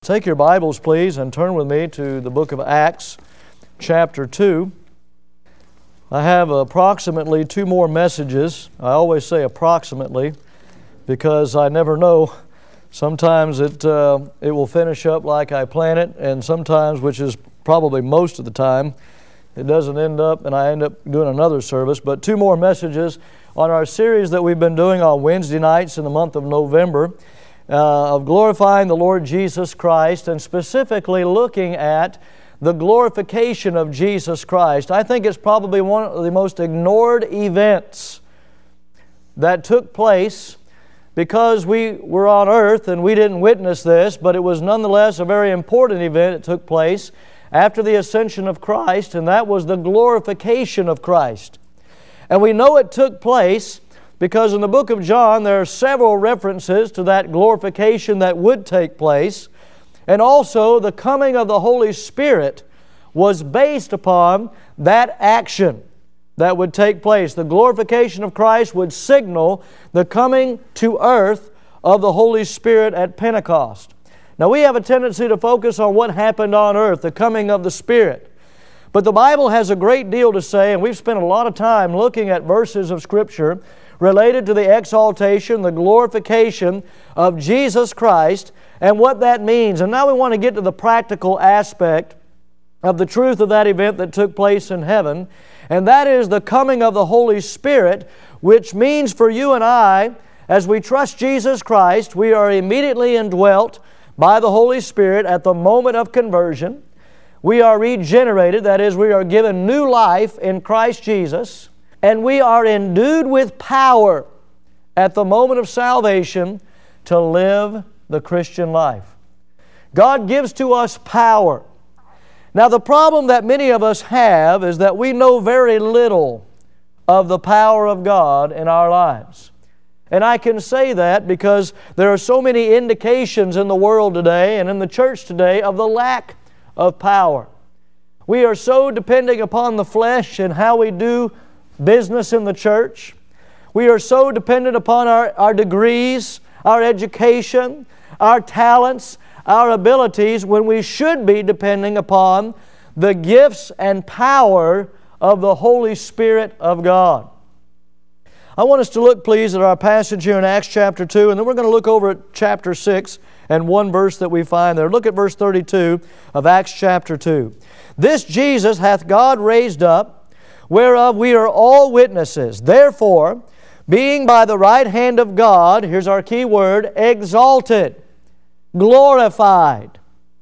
Take your Bibles, please, and turn with me to the book of Acts, chapter 2. I have approximately 2 more messages. I always say approximately because I never know. Sometimes it will finish up like I plan it, and sometimes, which is probably most of the time, it doesn't end up, and I end up doing another service. But 2 more messages on our series that we've been doing on Wednesday nights in the month of November. Of glorifying the Lord Jesus Christ, and specifically looking at the glorification of Jesus Christ. I think it's probably one of the most ignored events that took place because we were on earth and we didn't witness this, but it was nonetheless a very important event that took place after the ascension of Christ, and that was the glorification of Christ. And we know it took place because in the book of John there are several references to that glorification that would take place. And also the coming of the Holy Spirit was based upon that action that would take place. The glorification of Christ would signal the coming to earth of the Holy Spirit at Pentecost. Now we have a tendency to focus on what happened on earth, the coming of the Spirit. But the Bible has a great deal to say, and we've spent a lot of time looking at verses of Scripture related to the exaltation, the glorification of Jesus Christ, and what that means. And now we want to get to the practical aspect of the truth of that event that took place in heaven, and that is the coming of the Holy Spirit, which means for you and I, as we trust Jesus Christ, we are immediately indwelt by the Holy Spirit at the moment of conversion. We are regenerated, that is, we are given new life in Christ Jesus. And we are endued with power at the moment of salvation to live the Christian life. God gives to us power. Now the problem that many of us have is that we know very little of the power of God in our lives. And I can say that because there are so many indications in the world today and in the church today of the lack of power. We are so depending upon the flesh and how we do business in the church. We are so dependent upon our degrees, our education, our talents, our abilities, when we should be depending upon the gifts and power of the Holy Spirit of God. I want us to look, please, at our passage here in Acts chapter 2, and then we're going to look over at chapter 6 and one verse that we find there. Look at verse 32 of Acts chapter 2. This Jesus hath God raised up, whereof we are all witnesses. Therefore, being by the right hand of God, here's our key word, exalted, glorified,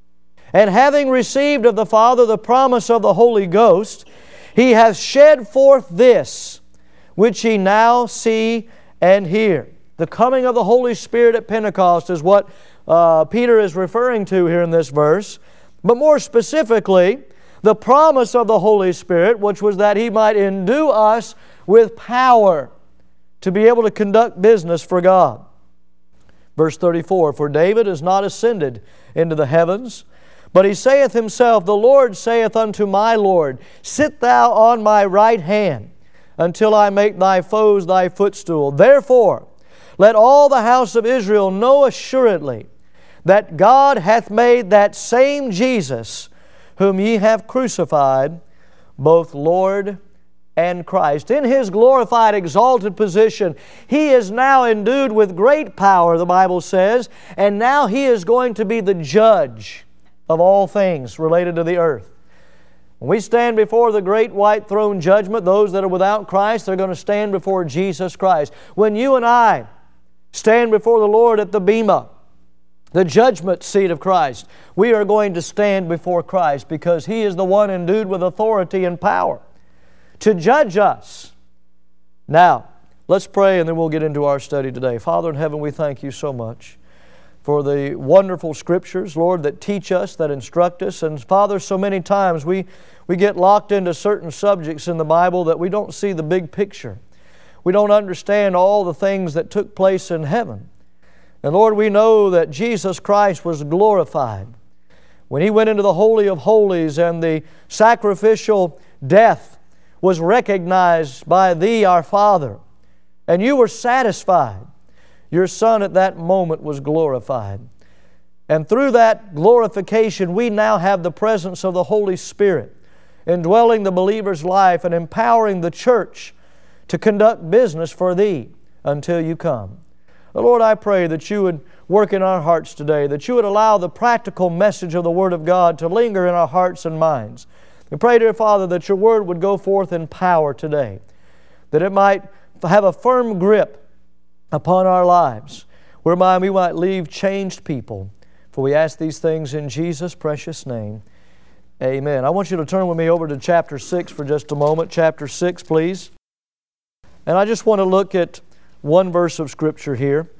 and having received of the Father the promise of the Holy Ghost, He hath shed forth this, which ye now see and hear. The coming of the Holy Spirit at Pentecost is what Peter is referring to here in this verse. But more specifically, the promise of the Holy Spirit, which was that He might endue us with power to be able to conduct business for God. Verse 34, For David is not ascended into the heavens, but he saith himself, The Lord saith unto my Lord, Sit thou on my right hand, until I make thy foes thy footstool. Therefore, let all the house of Israel know assuredly that God hath made that same Jesus, whom ye have crucified, both Lord and Christ. In His glorified, exalted position, He is now endued with great power, the Bible says, and now He is going to be the judge of all things related to the earth. When we stand before the great white throne judgment, those that are without Christ, they're going to stand before Jesus Christ. When you and I stand before the Lord at the Bema, the judgment seat of Christ, we are going to stand before Christ because He is the one endued with authority and power to judge us. Now, let's pray and then we'll get into our study today. Father in heaven, we thank You so much for the wonderful Scriptures, Lord, that teach us, that instruct us. And Father, so many times we get locked into certain subjects in the Bible that we don't see the big picture. We don't understand all the things that took place in heaven. And Lord, we know that Jesus Christ was glorified when He went into the Holy of Holies and the sacrificial death was recognized by Thee, our Father, and You were satisfied. Your Son at that moment was glorified. And through that glorification, we now have the presence of the Holy Spirit indwelling the believer's life and empowering the church to conduct business for Thee until You come. Lord, I pray that You would work in our hearts today, that You would allow the practical message of the Word of God to linger in our hearts and minds. We pray, dear Father, that Your Word would go forth in power today, that it might have a firm grip upon our lives, whereby we might leave changed people. For we ask these things in Jesus' precious name. Amen. I want you to turn with me over to chapter 6 for just a moment. Chapter 6, please. And I just want to look at one verse of Scripture here.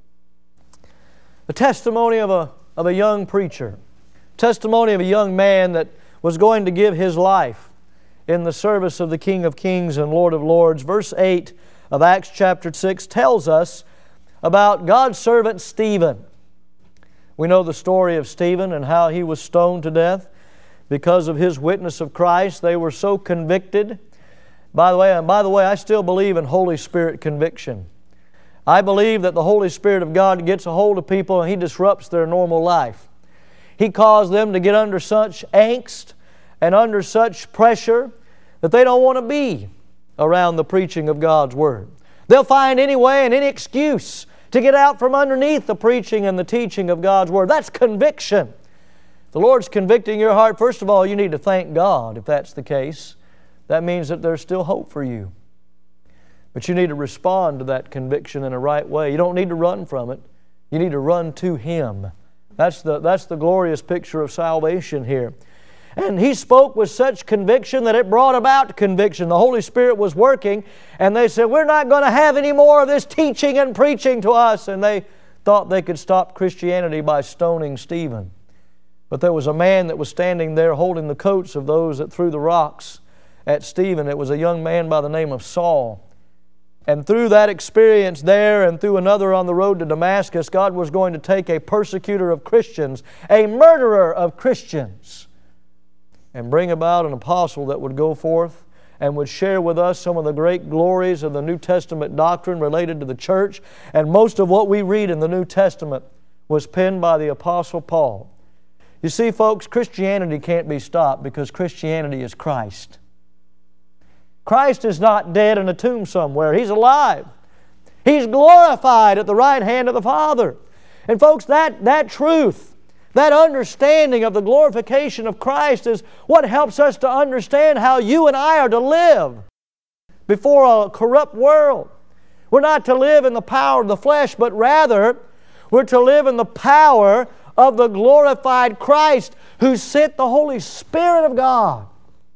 The testimony of a young preacher. Testimony of a young man that was going to give his life in the service of the King of Kings and Lord of Lords. Verse 8 of Acts chapter 6 tells us about God's servant Stephen. We know the story of Stephen and how he was stoned to death because of his witness of Christ. They were so convicted. By the way, I still believe in Holy Spirit conviction. I believe that the Holy Spirit of God gets a hold of people and He disrupts their normal life. He caused them to get under such angst and under such pressure that they don't want to be around the preaching of God's Word. They'll find any way and any excuse to get out from underneath the preaching and the teaching of God's Word. That's conviction. If the Lord's convicting your heart, first of all, you need to thank God if that's the case. That means that there's still hope for you. But you need to respond to that conviction in a right way. You don't need to run from it. You need to run to Him. That's the glorious picture of salvation here. And he spoke with such conviction that it brought about conviction. The Holy Spirit was working, and they said, we're not going to have any more of this teaching and preaching to us. And they thought they could stop Christianity by stoning Stephen. But there was a man that was standing there holding the coats of those that threw the rocks at Stephen. It was a young man by the name of Saul. And through that experience there and through another on the road to Damascus, God was going to take a persecutor of Christians, a murderer of Christians, and bring about an apostle that would go forth and would share with us some of the great glories of the New Testament doctrine related to the church. And most of what we read in the New Testament was penned by the Apostle Paul. You see, folks, Christianity can't be stopped because Christianity is Christ. Christ is not dead in a tomb somewhere. He's alive. He's glorified at the right hand of the Father. And folks, that truth, that understanding of the glorification of Christ is what helps us to understand how you and I are to live before a corrupt world. We're not to live in the power of the flesh, but rather we're to live in the power of the glorified Christ who sent the Holy Spirit of God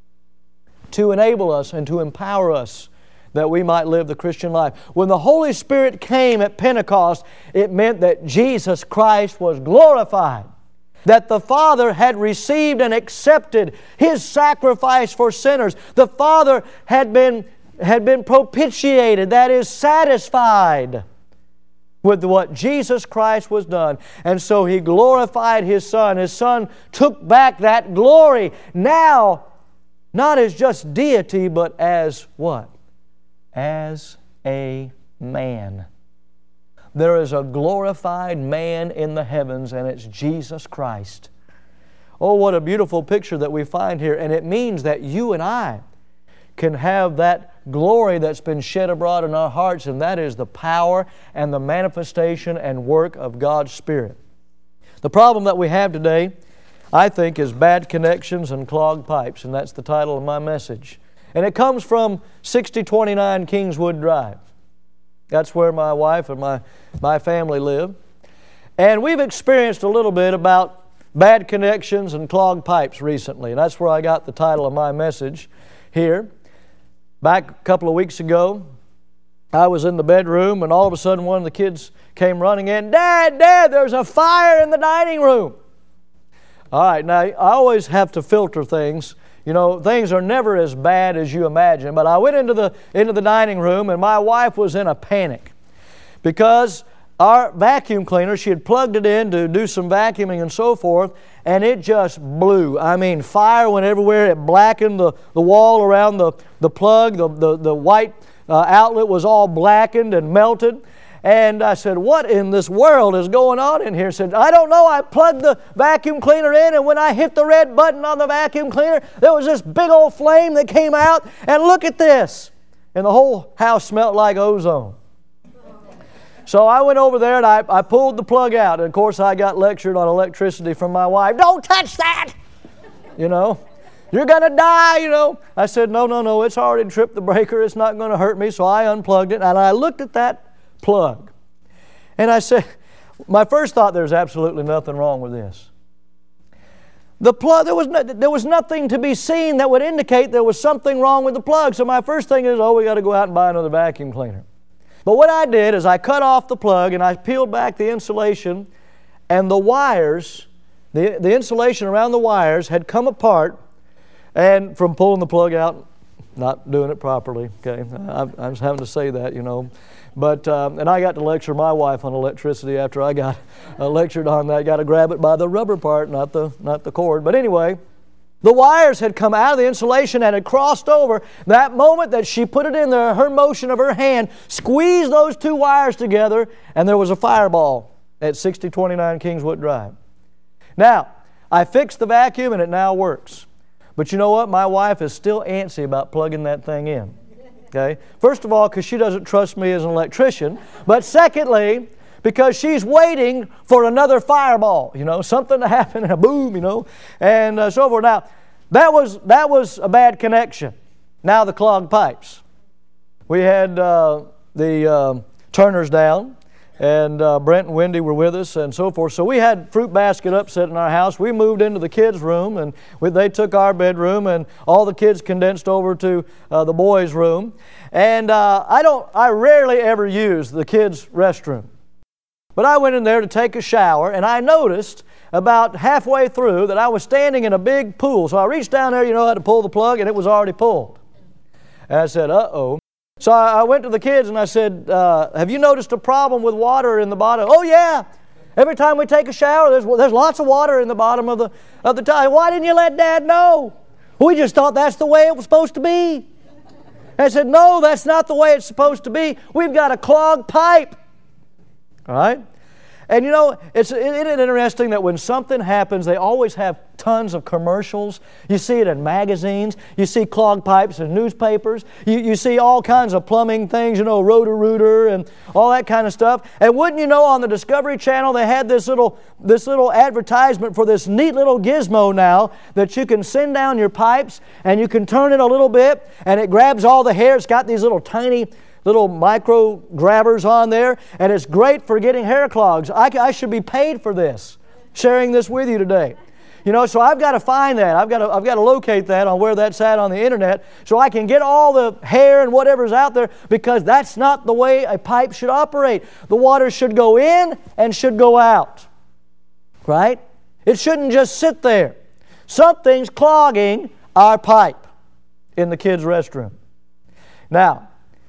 to enable us and to empower us that we might live the Christian life. When the Holy Spirit came at Pentecost, it meant that Jesus Christ was glorified, that the Father had received and accepted His sacrifice for sinners. The Father had been propitiated, that is, satisfied with what Jesus Christ was done. And so He glorified His Son. His Son took back that glory. Now, not as just deity, but as what? As a man. There is a glorified man in the heavens, and it's Jesus Christ. Oh, what a beautiful picture that we find here. And it means that you and I can have that glory that's been shed abroad in our hearts, and that is the power and the manifestation and work of God's Spirit. The problem that we have today, I think, is bad connections and clogged pipes, and that's the title of my message. And it comes from 6029 Kingswood Drive. That's where my wife and my family live. And we've experienced a little bit about bad connections and clogged pipes recently, and that's where I got the title of my message here. Back a couple of weeks ago, I was in the bedroom, and all of a sudden one of the kids came running in, Dad, there's a fire in the dining room. All right, now I always have to filter things. You know, things are never as bad as you imagine. But I went into the dining room, and my wife was in a panic because our vacuum cleaner, she had plugged it in to do some vacuuming and so forth, and it just blew. I mean, fire went everywhere. It blackened the wall around the plug. The white outlet was all blackened and melted. And I said, what in this world is going on in here? He said, I don't know. I plugged the vacuum cleaner in, and when I hit the red button on the vacuum cleaner, there was this big old flame that came out, and look at this. And the whole house smelled like ozone. So I went over there and I pulled the plug out. And of course I got lectured on electricity from my wife. Don't touch that! You know, you're going to die, you know. I said, no, it's already tripped the breaker. It's not going to hurt me. So I unplugged it and I looked at that plug. And I said, my first thought, there's absolutely nothing wrong with this. The plug, there was nothing to be seen that would indicate there was something wrong with the plug. So my first thing is, we got to go out and buy another vacuum cleaner. But what I did is I cut off the plug and I peeled back the insulation, and the wires, the insulation around the wires had come apart, and from pulling the plug out, not doing it properly, okay? I was having to say that, you know. But, and I got to lecture my wife on electricity after I got lectured on that. Got to grab it by the rubber part, not the cord. But anyway, the wires had come out of the insulation and had crossed over. That moment that she put it in there, her motion of her hand squeezed those two wires together, and there was a fireball at 6029 Kingswood Drive. Now, I fixed the vacuum and it now works. But you know what? My wife is still antsy about plugging that thing in. Okay? First of all, because she doesn't trust me as an electrician. But secondly, because she's waiting for another fireball, you know, something to happen and a boom, you know, and so forth. Now, that was a bad connection. Now the clogged pipes. We had the Turners down, and Brent and Wendy were with us and so forth. So we had fruit basket upset in our house. We moved into the kids' room, and they took our bedroom, and all the kids condensed over to the boys' room. And I rarely ever use the kids' restroom. But I went in there to take a shower, and I noticed about halfway through that I was standing in a big pool. So I reached down there, you know, I had to pull the plug, and it was already pulled. And I said, uh-oh. So I went to the kids and I said, have you noticed a problem with water in the bottom? Oh, yeah. Every time we take a shower, there's lots of water in the bottom of the tub. Why didn't you let Dad know? We just thought that's the way it was supposed to be. And I said, no, that's not the way it's supposed to be. We've got a clogged pipe. All right? And you know, isn't it interesting that when something happens, they always have tons of commercials. You see it in magazines. You see clogged pipes in newspapers. You see all kinds of plumbing things, you know, Roto-Rooter and all that kind of stuff. And wouldn't you know, on the Discovery Channel, they had this little advertisement for this neat little gizmo now that you can send down your pipes and you can turn it a little bit and it grabs all the hair. It's got these little tiny little micro grabbers on there, and it's great for getting hair clogs. I should be paid for this, sharing this with you today. You know, so I've got to find that. I've got to locate that on where that's at on the internet so I can get all the hair and whatever's out there, because that's not the way a pipe should operate. The water should go in and should go out. Right? It shouldn't just sit there. Something's clogging our pipe in the kids' restroom. Now,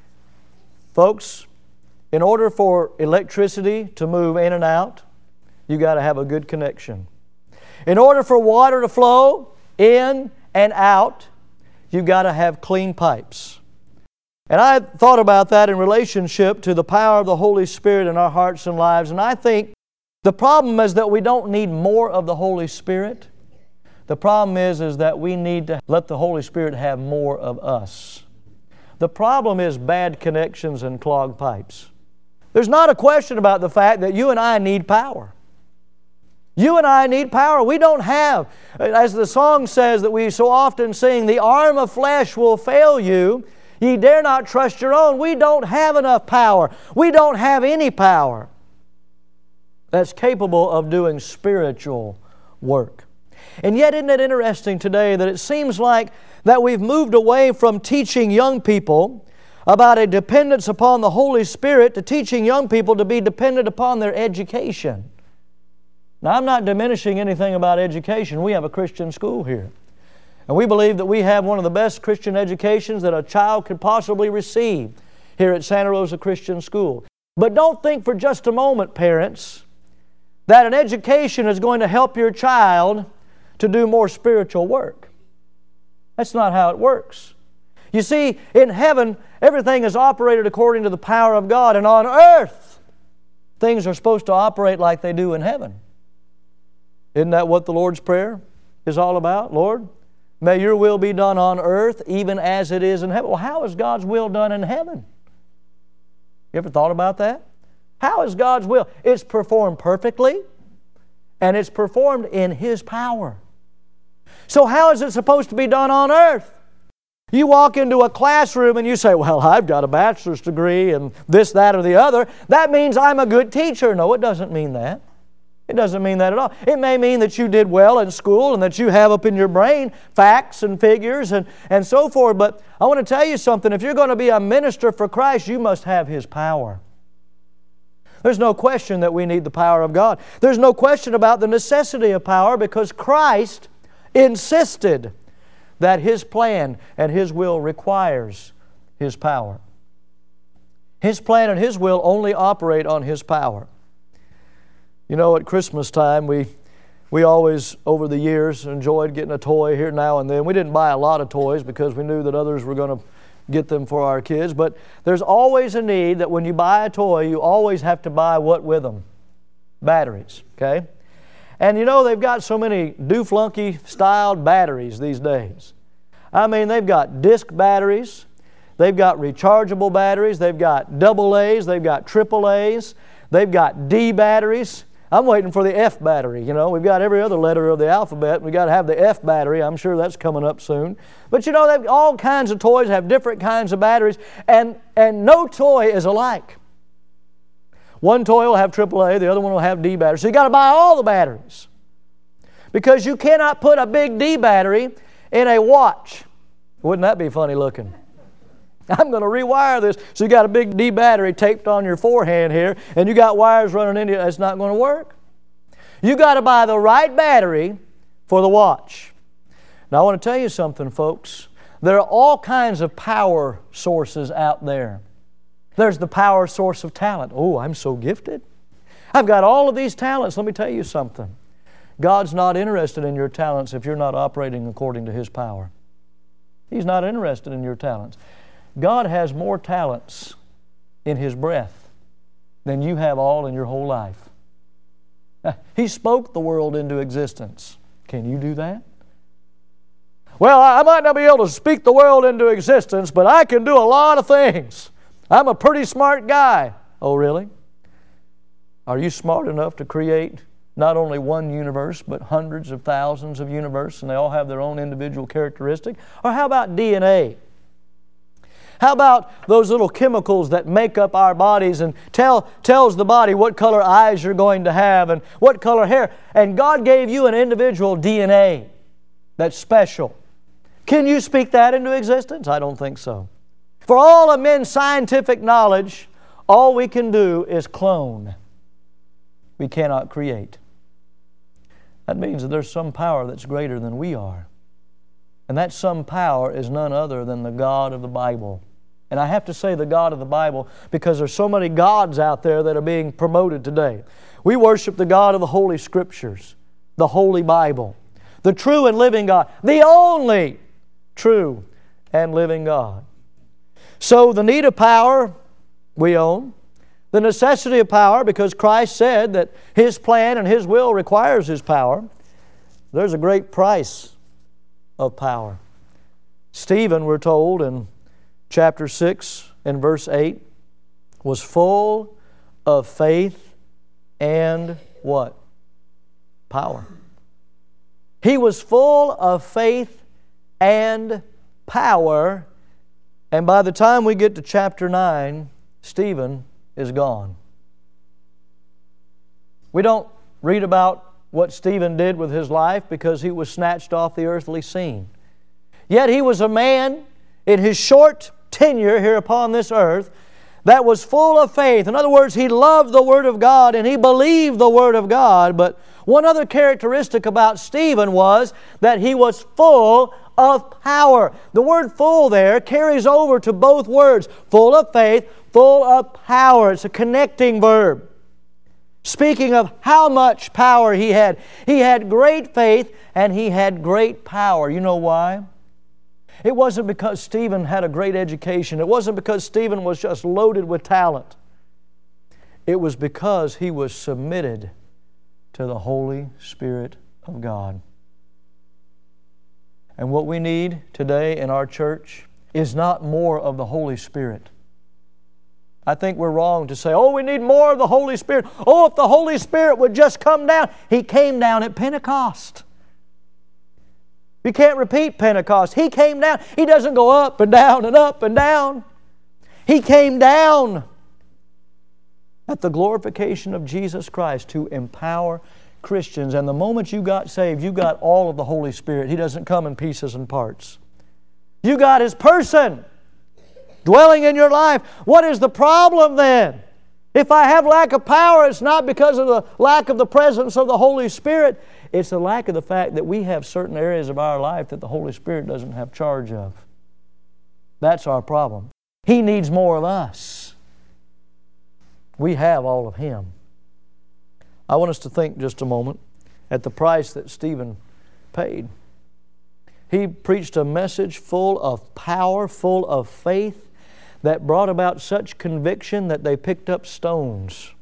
folks, in order for electricity to move in and out, you've got to have a good connection. In order for water to flow in and out, you've got to have clean pipes. And I thought about that in relationship to the power of the Holy Spirit in our hearts and lives. And I think the problem is that we don't need more of the Holy Spirit. The problem is that we need to let the Holy Spirit have more of us. The problem is bad connections and clogged pipes. There's not a question about the fact that you and I need power. You and I need power. We don't have, as the song says that we so often sing, the arm of flesh will fail you. Ye dare not trust your own. We don't have enough power. We don't have any power that's capable of doing spiritual work. And yet, isn't it interesting today that it seems like that we've moved away from teaching young people about a dependence upon the Holy Spirit to teaching young people to be dependent upon their education. Now, I'm not diminishing anything about education. We have a Christian school here. And we believe that we have one of the best Christian educations that a child could possibly receive here at Santa Rosa Christian School. But don't think for just a moment, parents, that an education is going to help your child to do more spiritual work. That's not how it works. You see, in heaven, everything is operated according to the power of God, and on earth, things are supposed to operate like they do in heaven. Isn't that what the Lord's Prayer is all about? Lord, may Your will be done on earth even as it is in heaven. Well, how is God's will done in heaven? You ever thought about that? How is God's will? It's performed perfectly, and it's performed in His power. So how is it supposed to be done on earth? You walk into a classroom and you say, well, I've got a bachelor's degree and this, that, or the other. That means I'm a good teacher. No, it doesn't mean that. It doesn't mean that at all. It may mean that you did well in school and that you have up in your brain facts and figures and so forth. But I want to tell you something. If you're going to be a minister for Christ, you must have His power. There's no question that we need the power of God. There's no question about the necessity of power because Christ insisted that His plan and His will requires His power. His plan and His will only operate on His power. You know, at Christmas time, we always, over the years, enjoyed getting a toy here now and then. We didn't buy a lot of toys because we knew that others were going to get them for our kids. But there's always a need that when you buy a toy, you always have to buy what with them? Batteries, okay? And you know, they've got so many Duflunky-styled batteries these days. I mean, they've got disc batteries, they've got rechargeable batteries, they've got AA's, they've got AAA's, they've got D batteries. I'm waiting for the F battery, you know. We've got every other letter of the alphabet. We've got to have the F battery. I'm sure that's coming up soon. But you know, all kinds of toys have different kinds of batteries, and no toy is alike. One toy will have AAA, the other one will have D batteries. So you've got to buy all the batteries. Because you cannot put a big D battery in a watch. Wouldn't that be funny looking? I'm going to rewire this. So you got a big D battery taped on your forehand here, and you got wires running into it. That's not going to work. You got to buy the right battery for the watch. Now I want to tell you something, folks. There are all kinds of power sources out there. There's the power source of talent. Oh, I'm so gifted. I've got all of these talents. Let me tell you something. God's not interested in your talents if you're not operating according to His power. He's not interested in your talents. God has more talents in His breath than you have all in your whole life. He spoke the world into existence. Can you do that? Well, I might not be able to speak the world into existence, but I can do a lot of things. I'm a pretty smart guy. Oh, really? Are you smart enough to create not only one universe, but hundreds of thousands of universes, and they all have their own individual characteristic? Or how about DNA? How about those little chemicals that make up our bodies and tells the body what color eyes you're going to have and what color hair? And God gave you an individual DNA that's special. Can you speak that into existence? I don't think so. For all of men's scientific knowledge, all we can do is clone. We cannot create. That means that there's some power that's greater than we are. And that some power is none other than the God of the Bible. And I have to say the God of the Bible because there's so many gods out there that are being promoted today. We worship the God of the Holy Scriptures, the Holy Bible, the true and living God, the only true and living God. So the need of power we own. The necessity of power, because Christ said that His plan and His will requires His power. There's a great price of power. Stephen, we're told in chapter 6 and verse 8, was full of faith and what? Power. He was full of faith and power, and by the time we get to chapter 9, Stephen is gone. We don't read about what Stephen did with his life because he was snatched off the earthly scene. Yet he was a man in his short tenure here upon this earth that was full of faith. In other words, he loved the Word of God and he believed the Word of God. But one other characteristic about Stephen was that he was full of power. The word full there carries over to both words, full of faith, full of power. It's a connecting verb. Speaking of how much power he had great faith and he had great power. You know why? It wasn't because Stephen had a great education. It wasn't because Stephen was just loaded with talent. It was because he was submitted to the Holy Spirit of God. And what we need today in our church is not more of the Holy Spirit. I think we're wrong to say, oh, we need more of the Holy Spirit. Oh, if the Holy Spirit would just come down. He came down at Pentecost. You can't repeat Pentecost. He came down. He doesn't go up and down and up and down. He came down at the glorification of Jesus Christ to empower Christians. And the moment you got saved, you got all of the Holy Spirit. He doesn't come in pieces and parts. You got His person dwelling in your life. What is the problem then? If I have lack of power, it's not because of the lack of the presence of the Holy Spirit. It's the lack of the fact that we have certain areas of our life that the Holy Spirit doesn't have charge of. That's our problem. He needs more of us. We have all of Him. I want us to think just a moment at the price that Stephen paid. He preached a message full of power, full of faith, that brought about such conviction that they picked up stones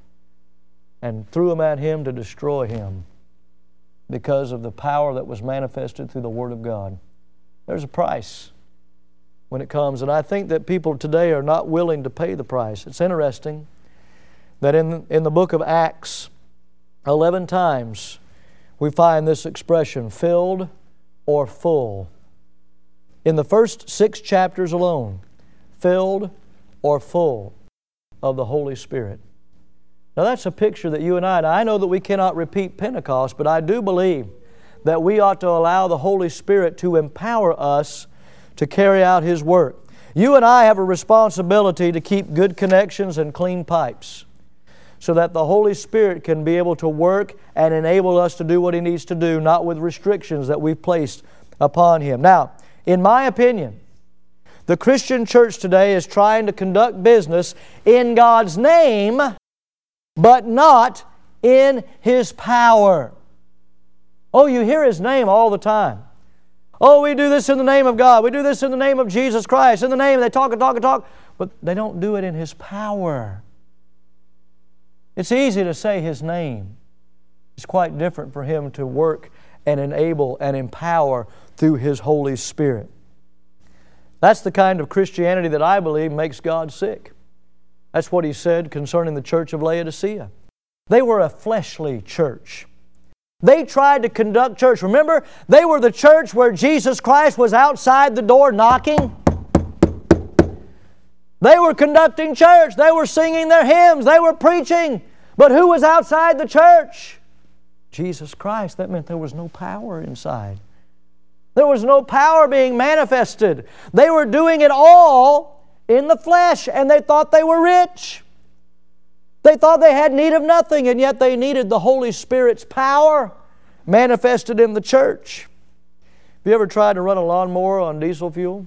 and threw them at him to destroy him because of the power that was manifested through the Word of God. There's a price when it comes, and I think that people today are not willing to pay the price. It's interesting that in the book of Acts, 11 times we find this expression, filled or full. In the first 6 chapters alone, filled or full of the Holy Spirit. Now that's a picture that you and I know that we cannot repeat Pentecost, but I do believe that we ought to allow the Holy Spirit to empower us to carry out His work. You and I have a responsibility to keep good connections and clean pipes so that the Holy Spirit can be able to work and enable us to do what He needs to do, not with restrictions that we've placed upon Him. Now, in my opinion, the Christian church today is trying to conduct business in God's name, but not in His power. Oh, you hear His name all the time. Oh, we do this in the name of God. We do this in the name of Jesus Christ. In the name, they talk and talk and talk, but they don't do it in His power. It's easy to say His name. It's quite different for Him to work and enable and empower through His Holy Spirit. That's the kind of Christianity that I believe makes God sick. That's what He said concerning the church of Laodicea. They were a fleshly church. They tried to conduct church. Remember, they were the church where Jesus Christ was outside the door knocking. They were conducting church. They were singing their hymns. They were preaching. But who was outside the church? Jesus Christ. That meant there was no power inside. There was no power being manifested. They were doing it all in the flesh, and they thought they were rich. They thought they had need of nothing, and yet they needed the Holy Spirit's power manifested in the church. Have you ever tried to run a lawnmower on diesel fuel?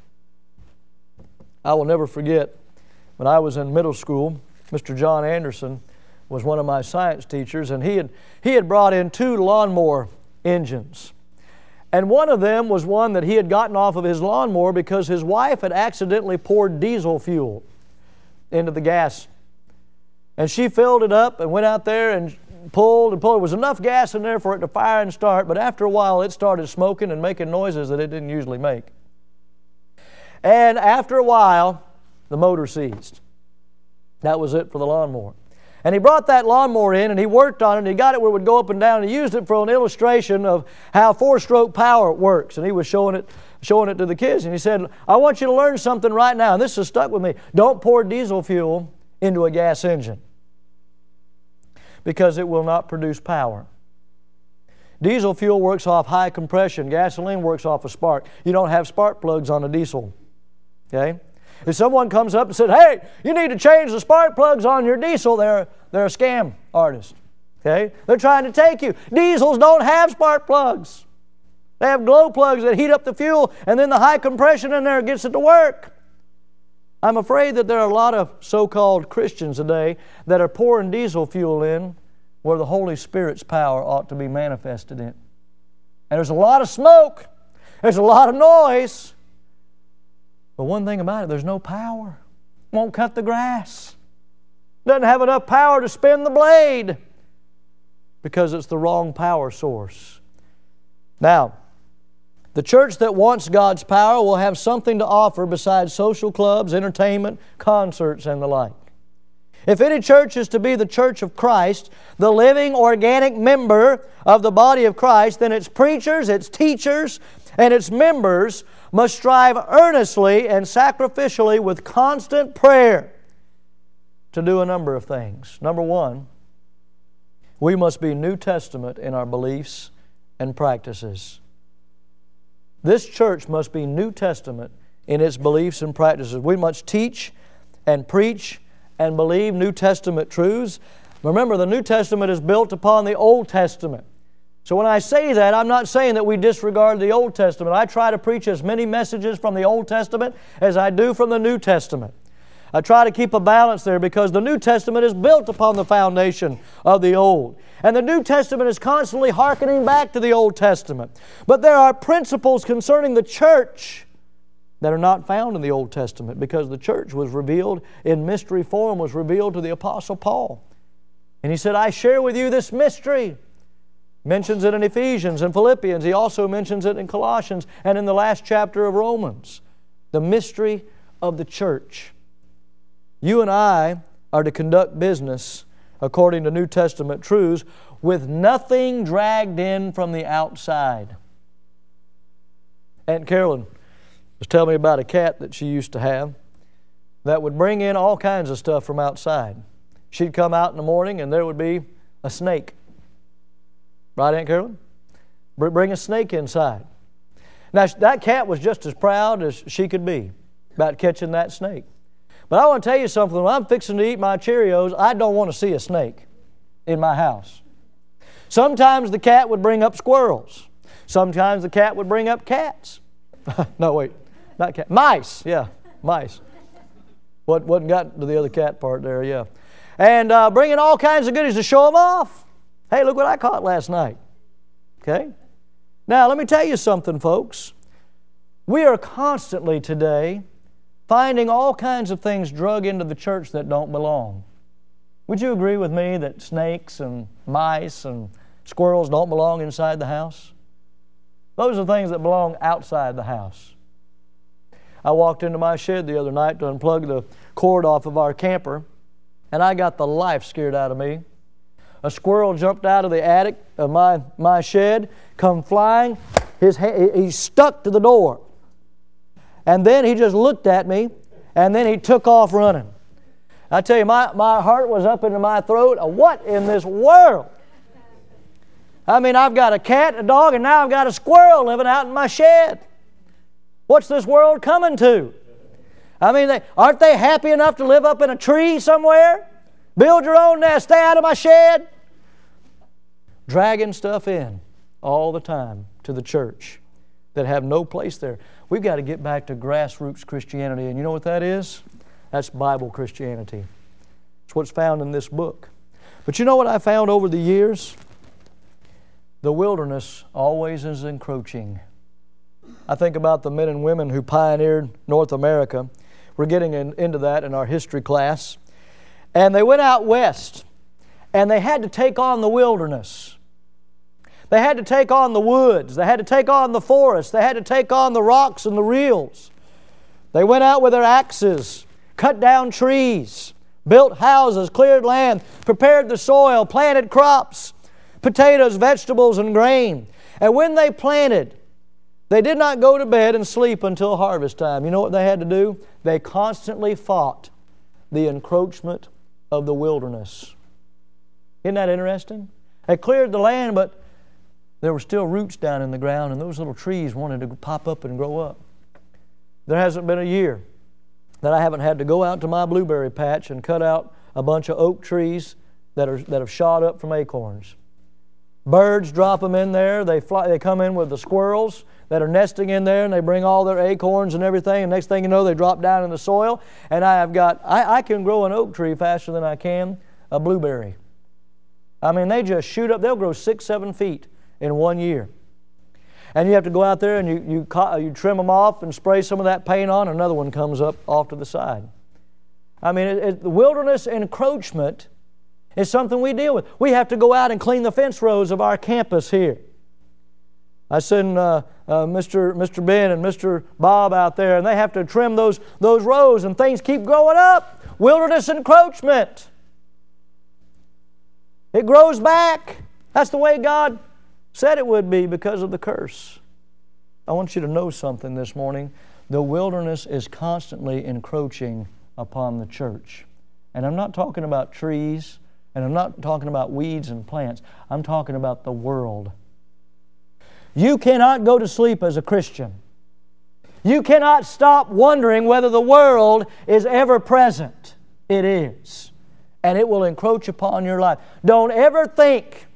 I will never forget, when I was in middle school, Mr. John Anderson was one of my science teachers, and he had brought in 2 lawnmower engines. And one of them was one that he had gotten off of his lawnmower because his wife had accidentally poured diesel fuel into the gas. And she filled it up and went out there and pulled and pulled. There was enough gas in there for it to fire and start, but after a while it started smoking and making noises that it didn't usually make. And after a while, the motor seized. That was it for the lawnmower. And he brought that lawnmower in and he worked on it and he got it where it would go up and down and he used it for an illustration of how 4-stroke power works. And he was showing it to the kids. And he said, I want you to learn something right now. And this has stuck with me. Don't pour diesel fuel into a gas engine because it will not produce power. Diesel fuel works off high compression. Gasoline works off a spark. You don't have spark plugs on a diesel. Okay? If someone comes up and says, hey, you need to change the spark plugs on your diesel, they're a scam artist. Okay? They're trying to take you. Diesels don't have spark plugs. They have glow plugs that heat up the fuel, and then the high compression in there gets it to work. I'm afraid that there are a lot of so-called Christians today that are pouring diesel fuel in where the Holy Spirit's power ought to be manifested in. And there's a lot of smoke. There's a lot of noise. But one thing about it, there's no power. Won't cut the grass. Doesn't have enough power to spin the blade because it's the wrong power source. Now, the church that wants God's power will have something to offer besides social clubs, entertainment, concerts, and the like. If any church is to be the church of Christ, the living, organic member of the body of Christ, then its preachers, its teachers, and its members must strive earnestly and sacrificially with constant prayer to do a number of things. Number one, we must be New Testament in our beliefs and practices. This church must be New Testament in its beliefs and practices. We must teach and preach and believe New Testament truths. Remember, the New Testament is built upon the Old Testament. So when I say that, I'm not saying that we disregard the Old Testament. I try to preach as many messages from the Old Testament as I do from the New Testament. I try to keep a balance there because the New Testament is built upon the foundation of the Old. And the New Testament is constantly hearkening back to the Old Testament. But there are principles concerning the church that are not found in the Old Testament because the church was revealed in mystery form, was revealed to the Apostle Paul. And he said, I share with you this mystery. Mentions it in Ephesians and Philippians. He also mentions it in Colossians and in the last chapter of Romans. The mystery of the church. You and I are to conduct business according to New Testament truths with nothing dragged in from the outside. Aunt Carolyn was telling me about a cat that she used to have that would bring in all kinds of stuff from outside. She'd come out in the morning and there would be a snake. Right, Aunt Carolyn? Bring a snake inside. Now, that cat was just as proud as she could be about catching that snake. But I want to tell you something. When I'm fixing to eat my Cheerios, I don't want to see a snake in my house. Sometimes the cat would bring up squirrels. Sometimes the cat would bring up cats. No, wait. Not cat. Mice. Yeah, mice. Wasn't got to the other cat part there, yeah. And bringing all kinds of goodies to show them off. Hey, look what I caught last night. Okay? Now, let me tell you something, folks. We are constantly today finding all kinds of things drug into the church that don't belong. Would you agree with me that snakes and mice and squirrels don't belong inside the house? Those are things that belong outside the house. I walked into my shed the other night to unplug the cord off of our camper, and I got the life scared out of me. A squirrel jumped out of the attic of my shed, come flying. He stuck to the door. And then he just looked at me, and then he took off running. I tell you, my heart was up into my throat. What in this world? I mean, I've got a cat, a dog, and now I've got a squirrel living out in my shed. What's this world coming to? I mean, aren't they happy enough to live up in a tree somewhere? Build your own nest, stay out of my shed. Dragging stuff in all the time to the church that have no place there. We've got to get back to grassroots Christianity. And you know what that is? That's Bible Christianity. It's what's found in this book. But you know what I found over the years? The wilderness always is encroaching. I think about the men and women who pioneered North America. We're getting into that in our history class. And they went out west, and they had to take on the wilderness. They had to take on the woods. They had to take on the forest. They had to take on the rocks and the reels. They went out with their axes, cut down trees, built houses, cleared land, prepared the soil, planted crops, potatoes, vegetables, and grain. And when they planted, they did not go to bed and sleep until harvest time. You know what they had to do? They constantly fought the encroachment of the wilderness. Isn't that interesting? They cleared the land, but there were still roots down in the ground, and those little trees wanted to pop up and grow up. There hasn't been a year that I haven't had to go out to my blueberry patch and cut out a bunch of oak trees that have shot up from acorns. Birds drop them in there. They come in with the squirrels that are nesting in there, and they bring all their acorns and everything, and next thing you know, they drop down in the soil, and I can grow an oak tree faster than I can a blueberry. I mean, they just shoot up. They'll grow 6-7 feet in 1 year. And you have to go out there and you trim them off and spray some of that paint on, and another one comes up off to the side. I mean, the wilderness encroachment is something we deal with. We have to go out and clean the fence rows of our campus here. I send Mr. Ben and Mr. Bob out there, and they have to trim those rows, and things keep growing up. Wilderness encroachment. It grows back. That's the way God said it would be because of the curse. I want you to know something this morning. The wilderness is constantly encroaching upon the church. And I'm not talking about trees, and I'm not talking about weeds and plants. I'm talking about the world. You cannot go to sleep as a Christian. You cannot stop wondering whether the world is ever present. It is. And it will encroach upon your life. Don't ever think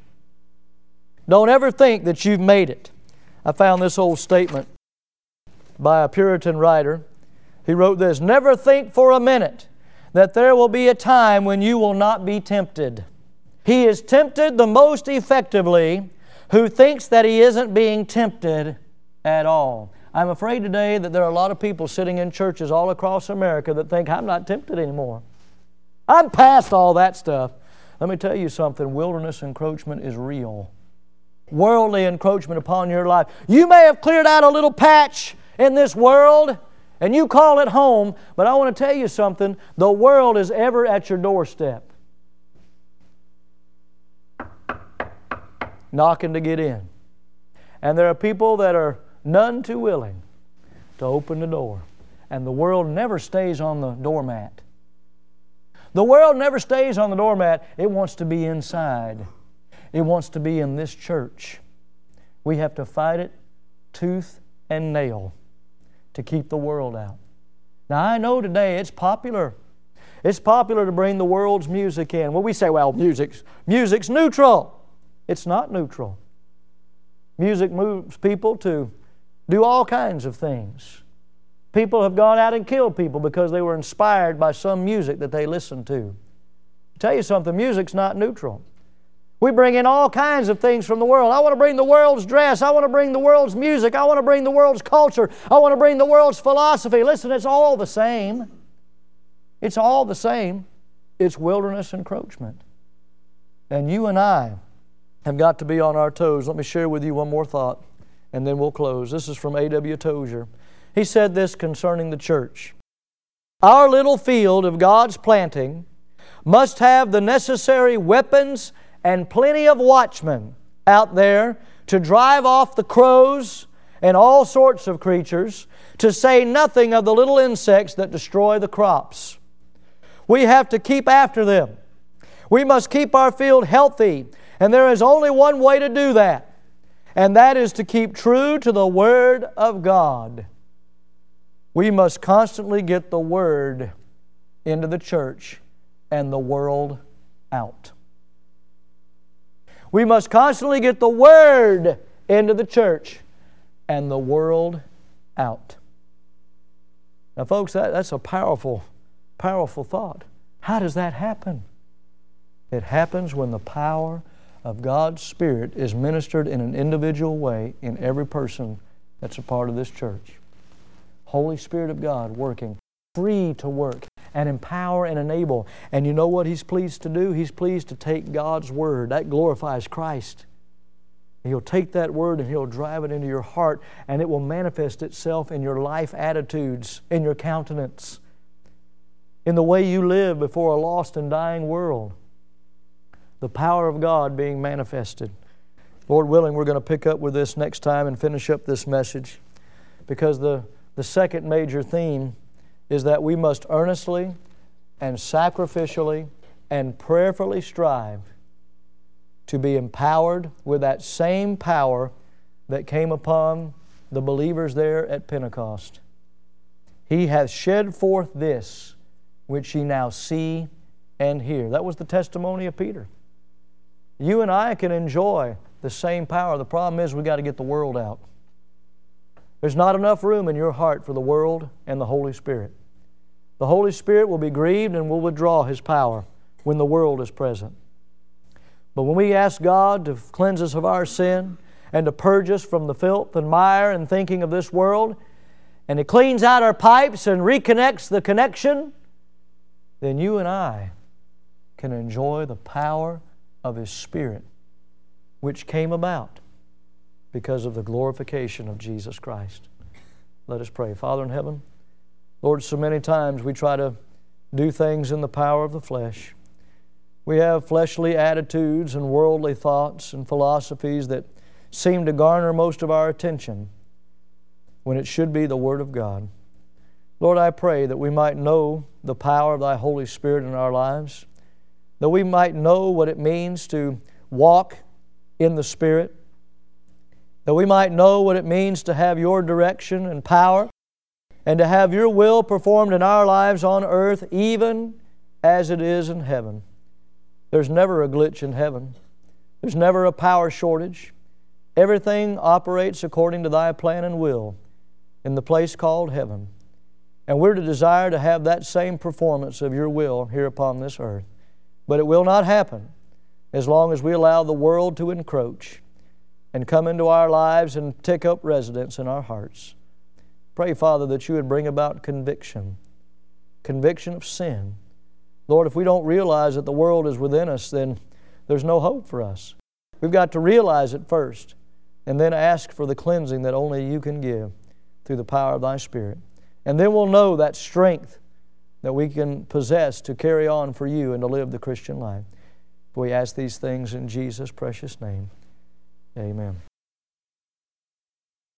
that you've made it. I found this old statement by a Puritan writer. He wrote this: "Never think for a minute that there will be a time when you will not be tempted. He is tempted the most effectively who thinks that he isn't being tempted at all." I'm afraid today that there are a lot of people sitting in churches all across America that think, I'm not tempted anymore. I'm past all that stuff. Let me tell you something, wilderness encroachment is real. Worldly encroachment upon your life. You may have cleared out a little patch in this world and you call it home, but I want to tell you something, the world is ever at your doorstep, knocking to get in. And there are people that are none too willing to open the door. And the world never stays on the doormat. The world never stays on the doormat. It wants to be inside. It wants to be in this church. We have to fight it tooth and nail to keep the world out. Now I know today it's popular. It's popular to bring the world's music in. Well, we say, well, music's neutral. It's not neutral. Music moves people to do all kinds of things. People have gone out and killed people because they were inspired by some music that they listened to. I'll tell you something, music's not neutral. We bring in all kinds of things from the world. I want to bring the world's dress. I want to bring the world's music. I want to bring the world's culture. I want to bring the world's philosophy. Listen, it's all the same. It's all the same. It's wilderness encroachment. And you and I have got to be on our toes. Let me share with you one more thought, and then we'll close. This is from A.W. Tozier. He said this concerning the church: "Our little field of God's planting must have the necessary weapons and plenty of watchmen out there to drive off the crows and all sorts of creatures, to say nothing of the little insects that destroy the crops. We have to keep after them. We must keep our field healthy, and there is only one way to do that, and that is to keep true to the Word of God. We must constantly get the Word into the church and the world out. We must constantly get the Word into the church and the world out." Now folks, that's a powerful, powerful thought. How does that happen? It happens when the power of God's Spirit is ministered in an individual way in every person that's a part of this church. Holy Spirit of God working, free to work and empower and enable. And you know what He's pleased to do? He's pleased to take God's Word. That glorifies Christ. He'll take that Word and He'll drive it into your heart, and it will manifest itself in your life attitudes, in your countenance, in the way you live before a lost and dying world. The power of God being manifested. Lord willing, we're going to pick up with this next time and finish up this message, because the second major theme is that we must earnestly and sacrificially and prayerfully strive to be empowered with that same power that came upon the believers there at Pentecost. He hath shed forth this which ye now see and hear. That was the testimony of Peter. You and I can enjoy the same power. The problem is we've got to get the world out. There's not enough room in your heart for the world and the Holy Spirit. The Holy Spirit will be grieved and will withdraw His power when the world is present. But when we ask God to cleanse us of our sin and to purge us from the filth and mire and thinking of this world, and He cleans out our pipes and reconnects the connection, then you and I can enjoy the power of His Spirit, which came about because of the glorification of Jesus Christ. Let us pray. Father in heaven, Lord, so many times we try to do things in the power of the flesh. We have fleshly attitudes and worldly thoughts and philosophies that seem to garner most of our attention when it should be the Word of God. Lord, I pray that we might know the power of Thy Holy Spirit in our lives, that we might know what it means to walk in the Spirit, that we might know what it means to have Your direction and power, and to have Your will performed in our lives on earth, even as it is in heaven. There's never a glitch in heaven. There's never a power shortage. Everything operates according to Thy plan and will in the place called heaven. And we're to desire to have that same performance of Your will here upon this earth. But it will not happen as long as we allow the world to encroach and come into our lives and take up residence in our hearts. Pray, Father, that You would bring about conviction of sin. Lord, if we don't realize that the world is within us, then there's no hope for us. We've got to realize it first and then ask for the cleansing that only You can give through the power of Thy Spirit. And then we'll know that strength that we can possess to carry on for You and to live the Christian life. We ask these things in Jesus' precious name. Amen.